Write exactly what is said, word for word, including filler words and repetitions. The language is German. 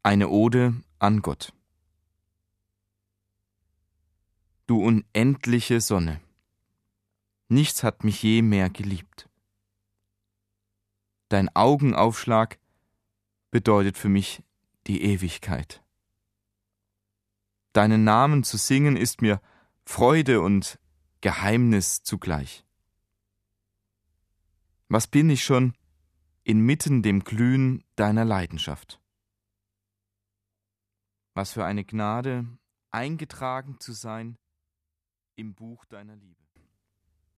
Eine Ode an Gott. Du unendliche Sonne, nichts hat mich je mehr geliebt. Dein Augenaufschlag bedeutet für mich die Ewigkeit. Deinen Namen zu singen ist mir Freude und Geheimnis zugleich. Was bin ich schon inmitten dem Glühen deiner Leidenschaft? Was für eine Gnade, eingetragen zu sein im Buch deiner Liebe.